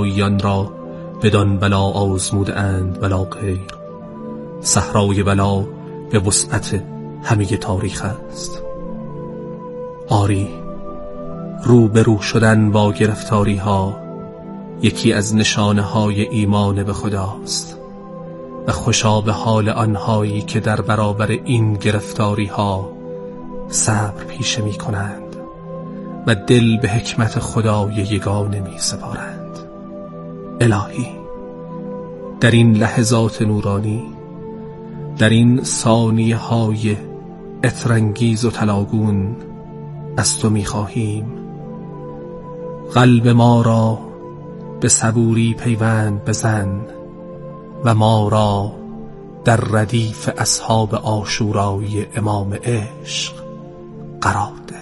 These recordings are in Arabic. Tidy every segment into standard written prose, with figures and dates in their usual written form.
بلاییان را بدان بلا آزموده اند بلا غیر. صحرای بلا به وسعت همه تاریخ است. آری، روبرو شدن با گرفتاری ها یکی از نشانه های ایمان به خداست و خوشا به حال آنهایی که در برابر این گرفتاری ها صبر پیشه می کنند و دل به حکمت خدای یگانه می سپارند. الهی، در این لحظات نورانی، در این ثانیه های عطرانگیز و طلاگون از تو می خواهیم قلب ما را به صبوری پیوند بزن و ما را در ردیف اصحاب عاشورای امام عشق قرار ده.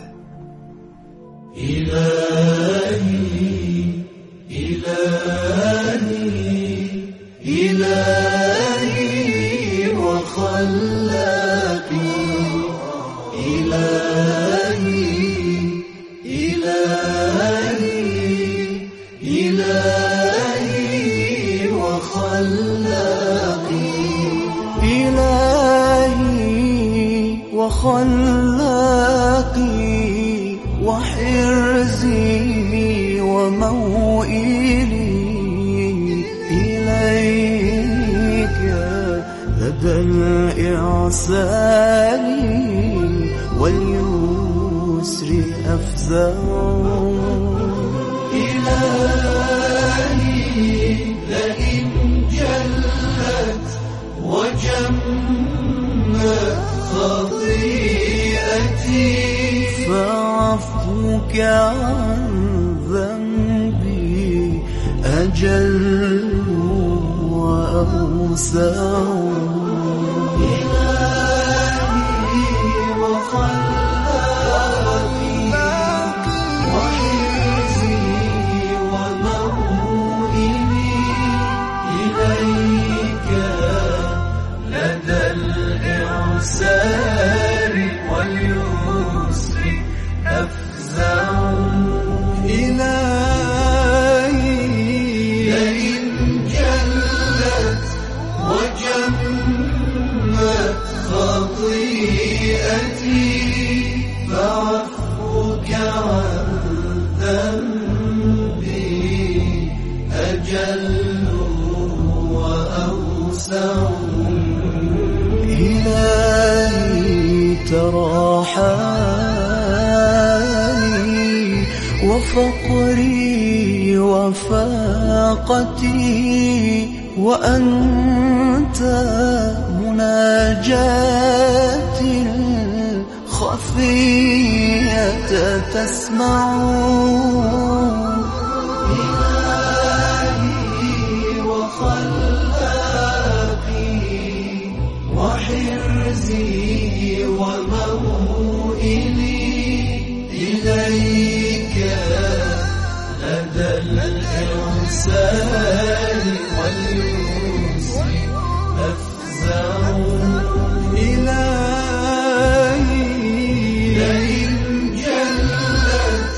إلهي إلهي إلهي وخلاقي إلهي إلهي إلهي وخلاقي إلهي وخلاقي وحرزي وموئلي إليك لدى الإعسال واليسر أفزع. إلهي لئن جلت وجمت خطيئتي فعفوك عن ذنبي أجل وأوسع. إلهي وخلاقي وحرزي وموئلي إليك لدى الإعسار واليسر أفزع. إلهي لئن جلت وجمت خطيئتي فعفوك عن ذنبي أجل وأوسع. إلهي ترى حالي وفقري وفاقتي وأنت مناجاتي الخفية تسمع. إلهي وخلاقي وحرزي وموئلي إليك لدى الإعسار واليسر أفزع. إلهي لئن جلت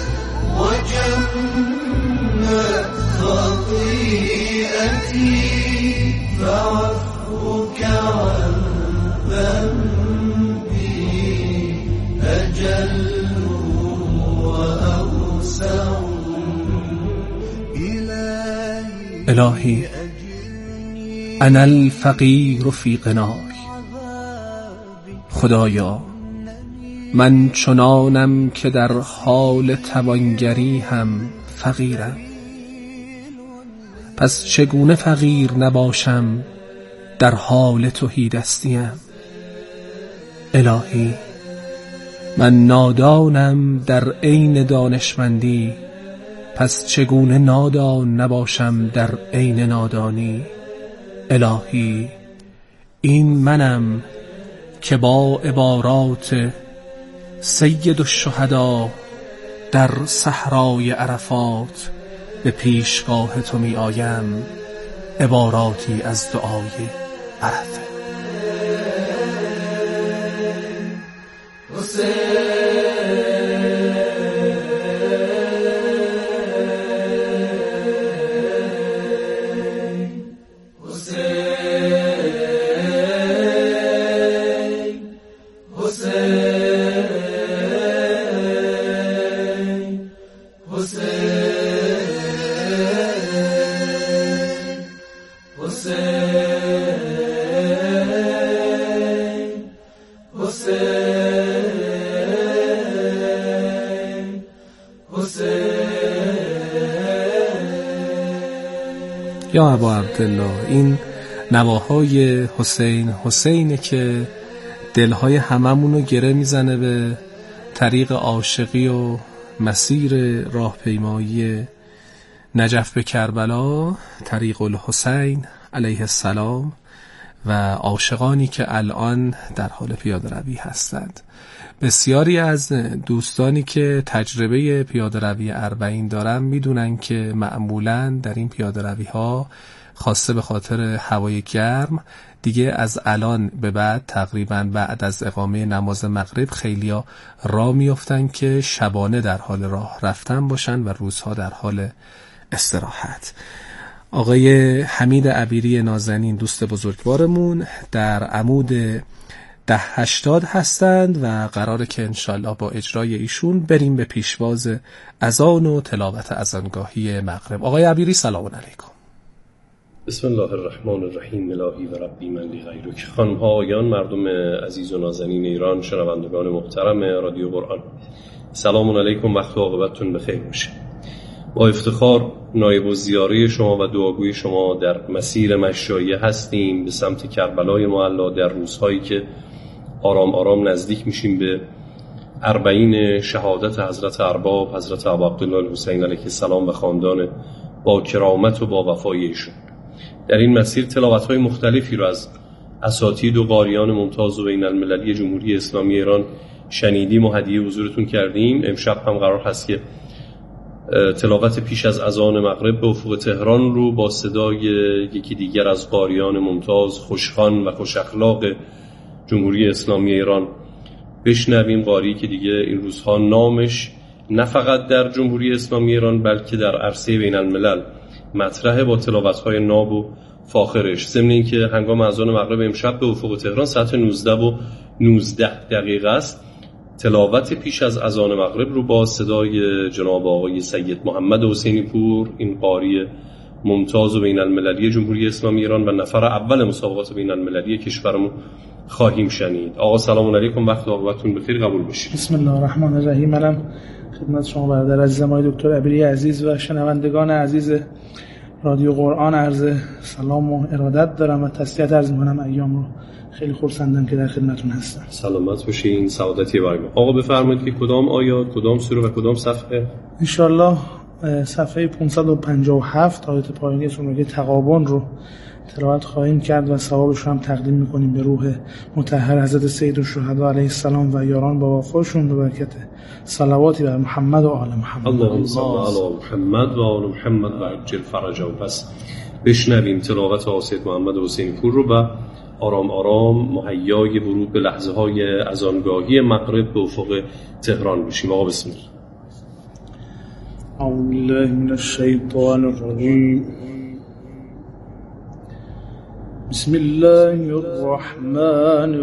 وجمت خطيئتي فعفوك عن ذنبي أجل وأوسع. الهی، انا الفقیر فی غنای. خدایا، من چنانم که در حال توانگری هم فقیرم، پس چگونه فقیر نباشم در حال تهیدستیم؟ الهی، من نادانم در عین دانشمندی، پس چگونه نادان نباشم در عین نادانی؟ الهی، این منم که با عبارات سید الشهدا در صحرای عرفات به پیشگاه تو می آیم، عباراتی از دعای عرفه. یا ابا عبدالله، این نواهای حسینه که دلهای هممونو گره میزنه به طریق عاشقی و مسیر راهپیمایی نجف به کربلا، طریق الحسین علیه السلام و عاشقانی که الان در حال پیاده روی هستند. بسیاری از دوستانی که تجربه پیاده روی اربعین دارن میدونن که معمولاً در این پیاده روی ها خاصه به خاطر هوای گرم دیگه از الان به بعد تقریباً بعد از اقامه نماز مغرب خیلیا راه میافتن که شبانه در حال راه رفتن باشن و روزها در حال استراحت. آقای حمید عبیری نازنین دوست بزرگوارمون در عمود 1080 هستند و قراره که انشالله با اجرای ایشون بریم به پیشواز اذان و تلاوت اذانگاهی مغرب. آقای عبیری سلام علیکم. بسم الله الرحمن الرحیم. الهی و ربی من لی غیرک. خانم ها آقایان، مردم عزیز و نازنین ایران، شنوندگان محترم رادیو قرآن، سلام علیکم. وقت و عاقبتتون بخیر باشه. با افتخار نایب الزیاره شما و دعاگوی شما در مسیر مشایعه هستیم به سمت کربلای معلا در روزهایی که آرام آرام نزدیک میشیم به اربعین شهادت حضرت ارباب حضرت ابا عبدالله الحسین علیه السلام و خاندان با کرامت و با وفای ایشون. در این مسیر تلاوت‌های مختلفی رو از اساتید و قاریان ممتاز و بین المللی جمهوری اسلامی ایران شنیدیم و هدیه حضورتون کردیم. امشب هم قرار هست که تلاوت پیش از اذان مغرب به افق تهران رو با صدای یکی دیگر از قاریان ممتاز، خوشخوان و خوش اخلاق جمهوری اسلامی ایران بشنویم. قاری که دیگه این روزها نامش نه فقط در جمهوری اسلامی ایران بلکه در عرصه بین الملل مطرحه با تلاوت‌های ناب و فاخرش. ضمن اینکه هنگام اذان مغرب امشب به افق تهران ساعت 19:19 است. تلاوت پیش از اذان مغرب رو با صدای جناب آقای سید محمد حسینی پور، این قاری ممتاز و بین المللی جمهوری اسلامی ایران و نفر اول مسابقات بین المللی کشورمون خواهیم شنید. آقا سلام علیکم، وقت و عاقبتتون بخیر، قبول بشید. بسم الله الرحمن الرحیم. منم خدمت شما برادر عزیزم آقای دکتر عبیری عزیز و شنوندگان عزیز رادیو قرآن عرض سلام و ارادت دارم و تسلیت عرض می‌کنم. ایام رو خیلی خرسندم که در خدمتتون هستم. سلامت باشین، سعادتی برای ما. آقا بفرمایید که کدام آیات، کدام سوره و کدام صفحه؟ ان شاء الله صفحه 557 آیات پایانی سوره تغابن رو تلاوت خواهیم کرد و ثوابش رو هم تقدیم می‌کنیم به روح مطهر حضرت سید الشهدا علیه السلام و یاران با وفاشون به برکت صلواتی بر محمد و آل محمد. اللهم صل علی محمد و آل محمد و عجل فرجهم. پس بشنویم تلاوت سید محمد حسینی پور رو و آرام آرام مهیای ورود به لحظه های اذانگاهی مغرب به افق تهران بشیم. آقا بسم الله. اعوذ بالله من الشیطان الرجیم. بسم الله الرحمن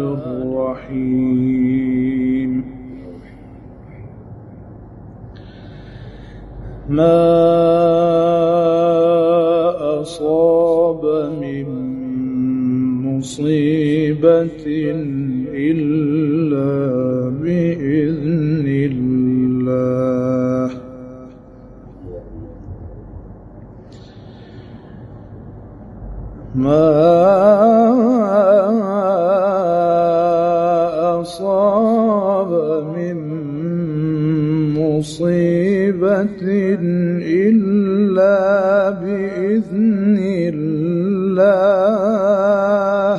الرحیم. ما أصاب من مصيبة إلا بإذن الله ما أصاب من مصيبة إلا بإذن الله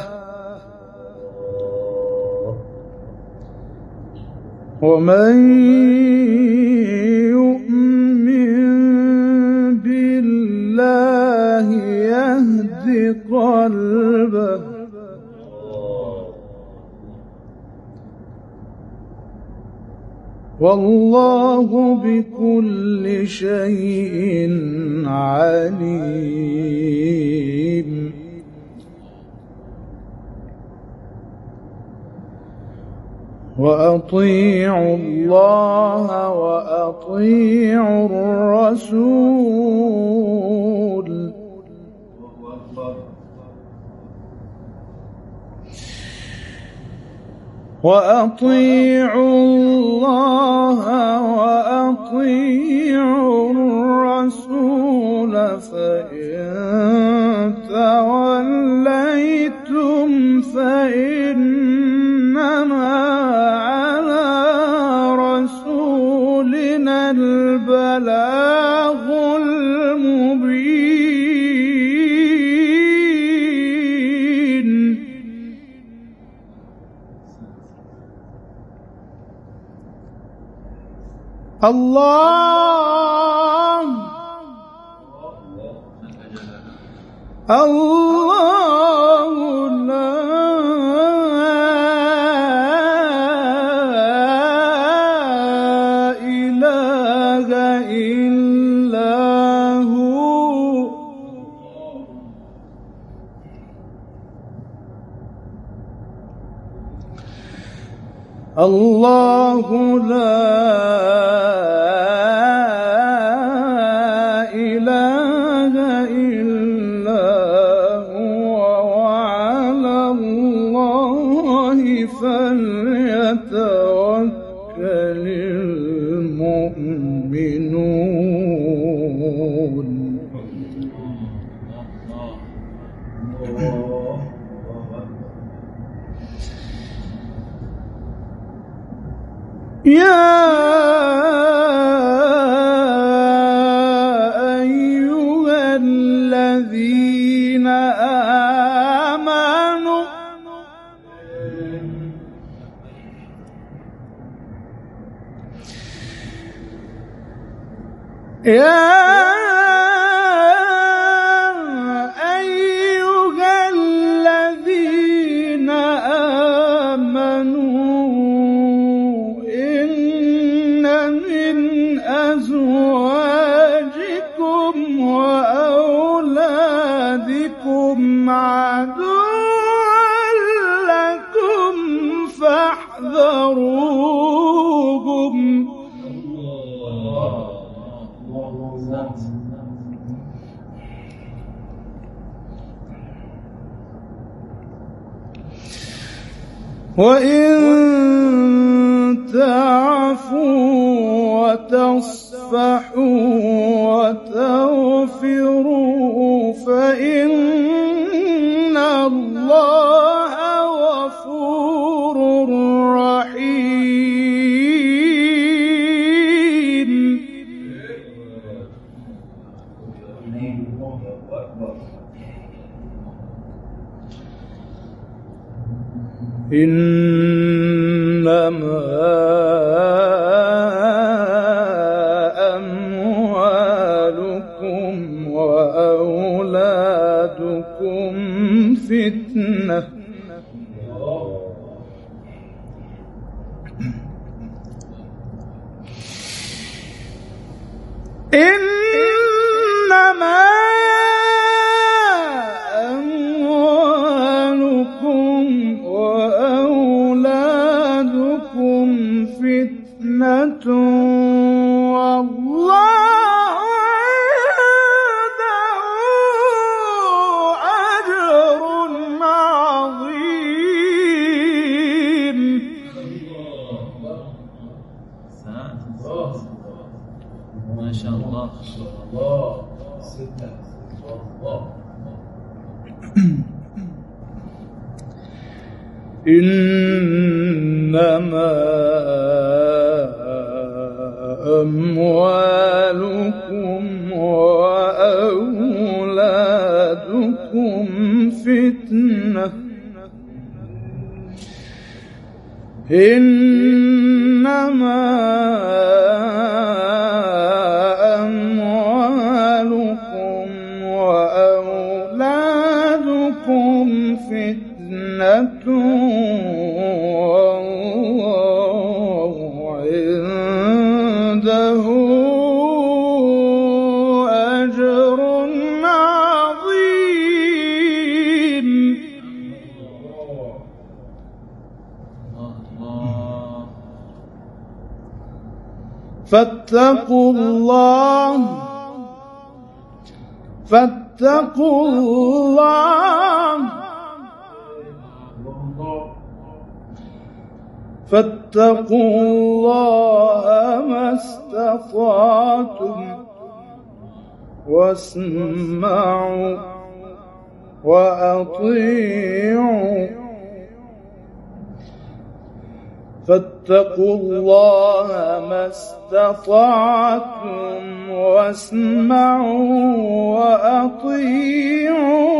ومن يؤمن بالله يهد قلبه والله بكل شيء عليم وأطيعوا الله وأطيعوا الرسول وأطيعوا الله وأطيعوا الرسول فإن توليتم فإنما على رسولنا البلاغ المبين. الله لا إله إلا هو. الله لا إله إلا هو وعلى الله فليتوكل المؤمنون. يا أيها الذين آمنوا أزواجكم وأولادكم عدوا لكم فاحذروهم. وإن تعفوا وتصفحوا وتغفروا فإن الله غفور رحيم. إنما أموالكم وأولادكم فتنة إنما أموالكم وأولادكم فتنة والله عنده أجر عظيم. ما شاء الله. إنما أموالكم وأولادكم فتنة إنما أموالكم وأولادكم فتنة والله عنده أجر عظيم. فاتقوا الله ما استطعتم واسمعوا وأطيعوا فاتقوا الله ما استطعتم واسمعوا وأطيعوا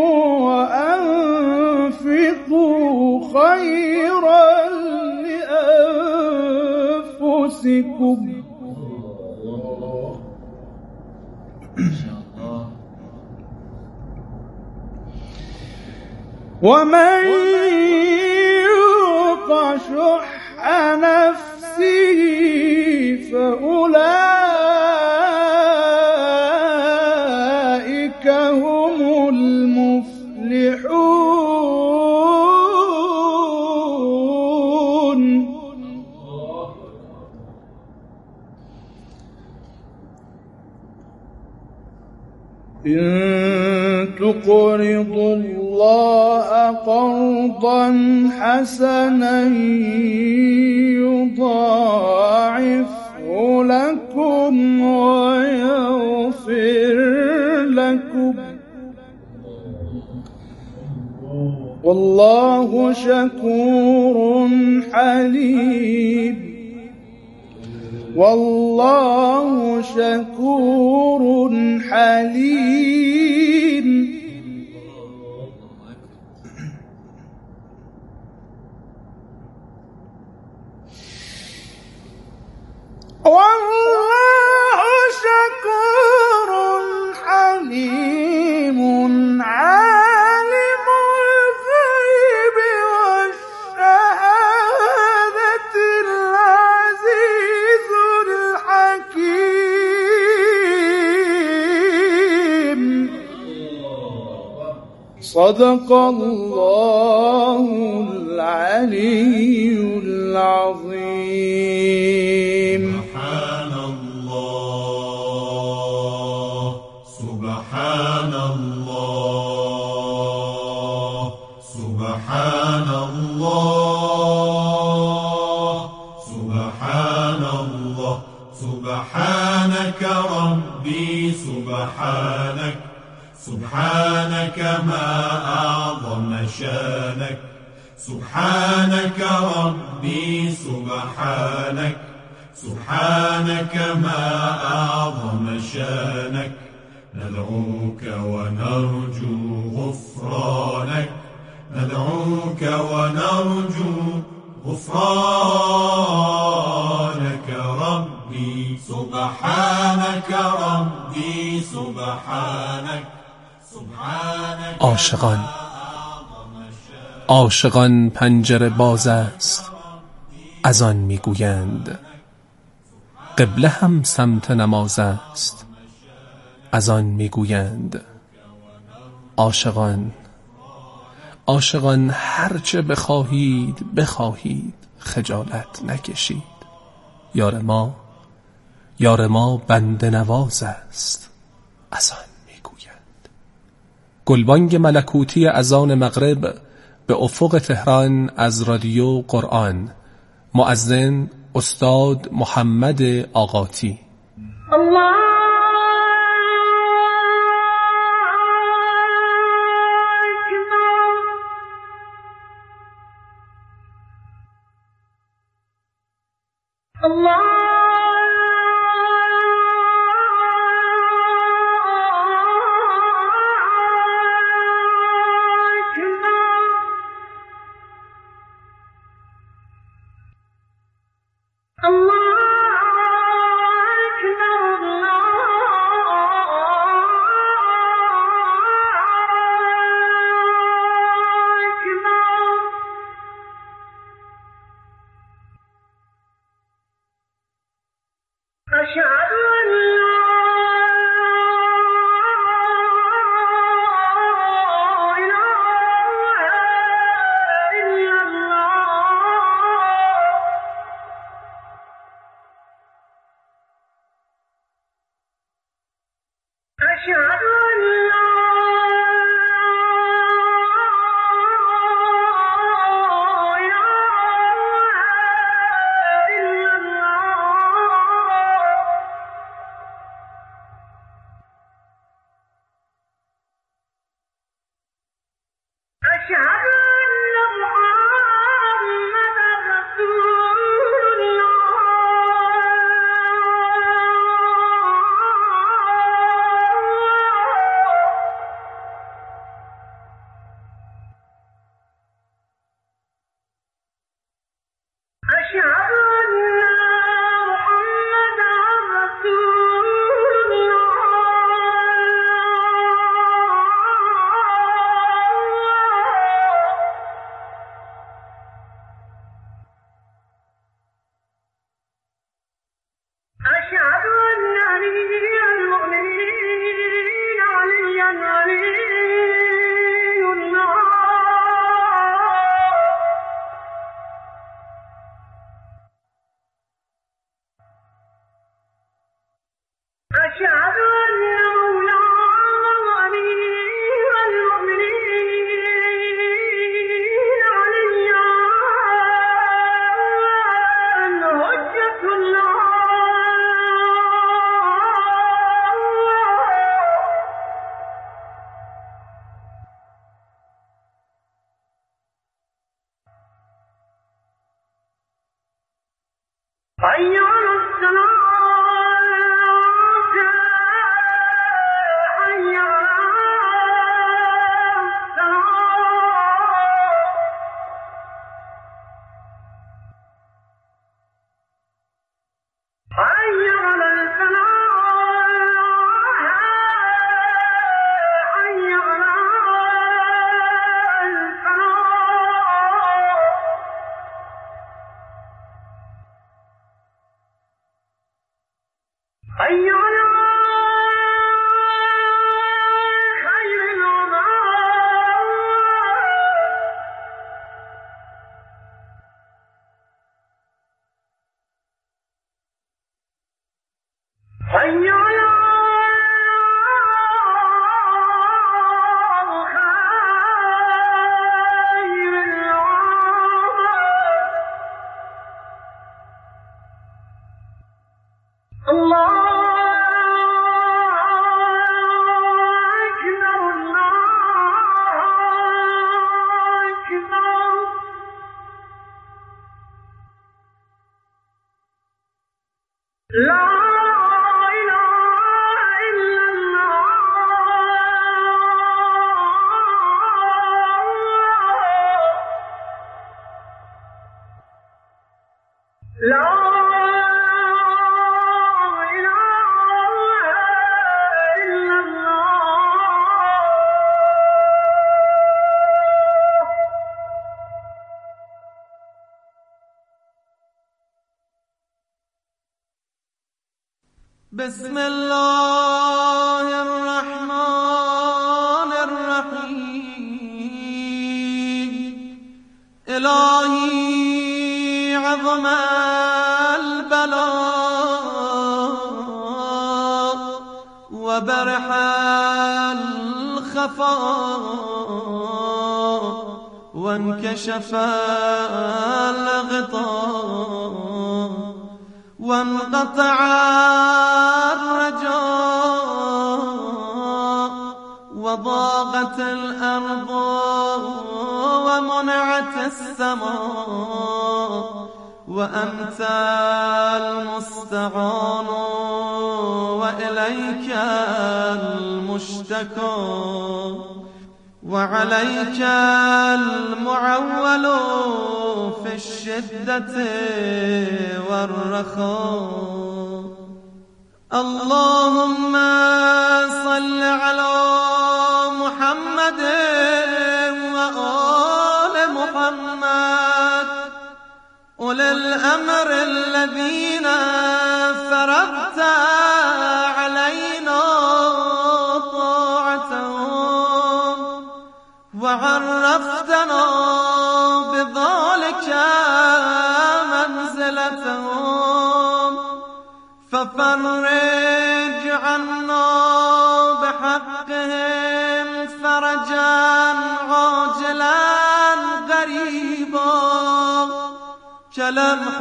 وأنفقوا خيرا لأنفسكم ومن يوق شح نفسه فأولئك هم المفلحون إن تقرضوا الله قرضا حسنا يضاعفه لكم ويغفر لكم والله شكور حليم والله شكور حليم والله شكور حليم عالم الغيب والشهادة العزيز الحكيم صدق الله العلي العظيم. سبحان الله سبحان الله سبحان الله سبحان الله سبحانك ربي سبحانك سبحانك ما أعظم شانك سبحانك ربي سبحانك سبحانك ما أعظم شانك ندعوك ونرجو غفرانك ندعوك ونرجو غفرانك ربي سبحانك ربي سبحانك سبحانك عاشقان پنجره باز است از آن میگویند قبله هم سمت نماز است از آن میگویند عاشقان هرچه بخواهید خجالت نکشید یار ما بنده نواز است از آن میگویند. گلبانگ ملکوتی اذان مغرب به افق تهران از رادیو قرآن. مؤذن استاد محمد آقاتی. الله الله بسم الله الرحمن الرحیم. الهی عظم البلاء و برح الخفاء و انکشف الغطاء وانقطع الرجاء وضاقت الأرض ومنعت السماء وأنت المستعان وإليك المشتكى وعليك المعول في الشدة والرخاء. اللهم صل على محمد وآل محمد أولي الأمر الذين فرضت علينا طاعتهم وعرفتنا بذلك منزلتهم، ففرج عنا بحقهم فرجا عاجلا قريبا كلمح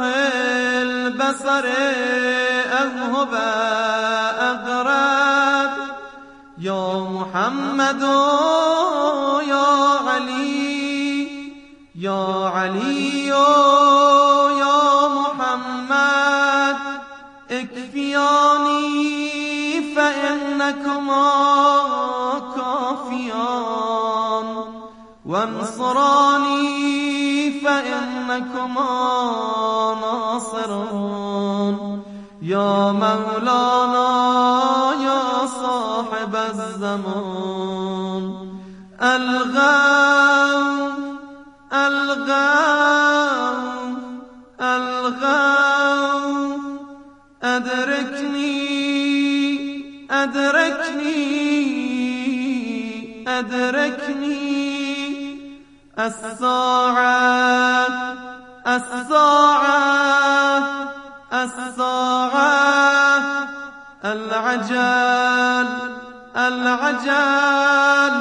البصر أو هو أقرب یا محمد و یا علی، یا علی و یا محمد اکفیانی فإنکما کافیان وانصرانی فإنکما ناصرون. یا مولانا یا صاحب الزمان الغوث الغوث الغوث أدركني أدركني أدركني الساعة الساعة الساعة العجل العجل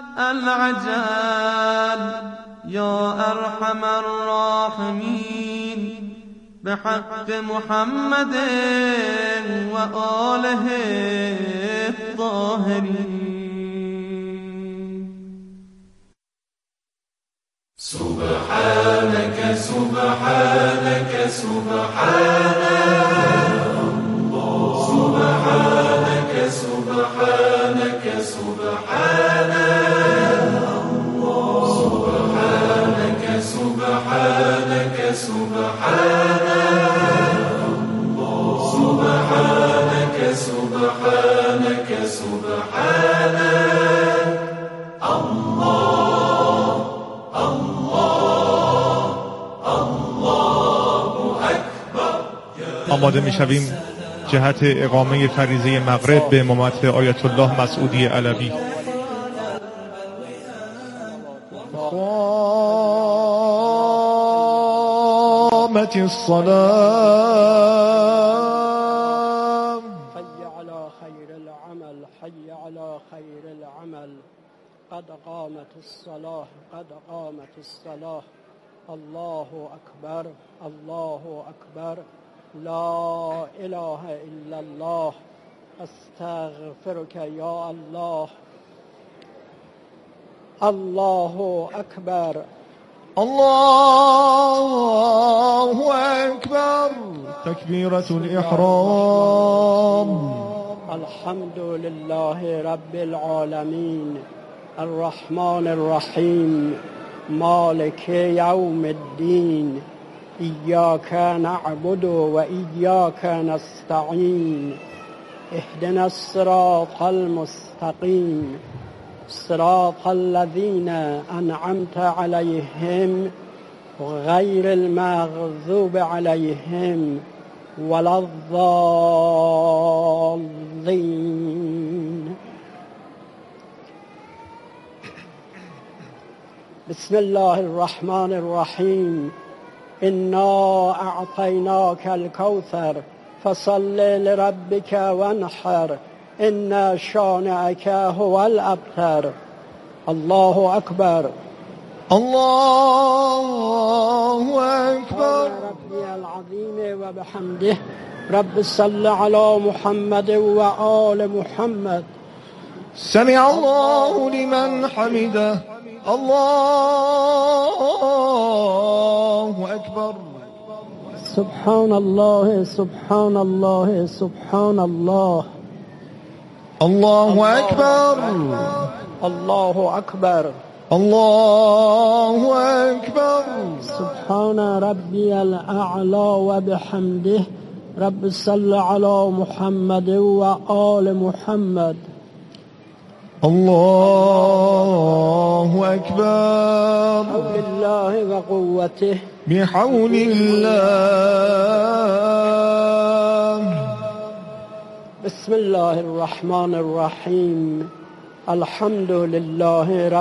العجل. يا أرحم الراحمين بحق محمد وآله الطاهرين. سبحانك سبحانك سبحانك سبحانك سبحانك سبحانك سبحانك سبحانك سبحانك سبحانك سبحانك الله الله الله أكبر. آماده می‌شویم جهت اقامه فریضه مغرب به امامت آیت الله مسعودی علوی. قامت الصلاة حي على خير العمل حي على خير العمل قد قامت الصلاة قد قامت الصلاة. الله أكبر الله أكبر لا إله إلا الله أستغفرك يا الله. الله أكبر الله أكبر تكبيرة الإحرام. الحمد لله رب العالمين الرحمن الرحيم مالك يوم الدين إياك نعبد وإياك نستعين اهدنا الصراط المستقيم صراط الذين أنعمت عليهم غير المغضوب عليهم ولا الضالين. بسم الله الرحمن الرحيم. إنا أعطيناك الكوثر فصل لربك وانحر إن شانئك هو الأبتر. الله أكبر الله أكبر. ربي العظيم وبحمده رب صل على محمد وآل محمد. سمع الله لمن حمده. الله أكبر. سبحان الله سبحان الله سبحان الله. الله أكبر الله أكبر الله أكبر. سبحان ربي الأعلى وبحمده رب صل على محمد وآل محمد. الله أكبر. بحول الله وقوته بحول الله. بسم الله الرحمن الرحيم. الحمد لله رب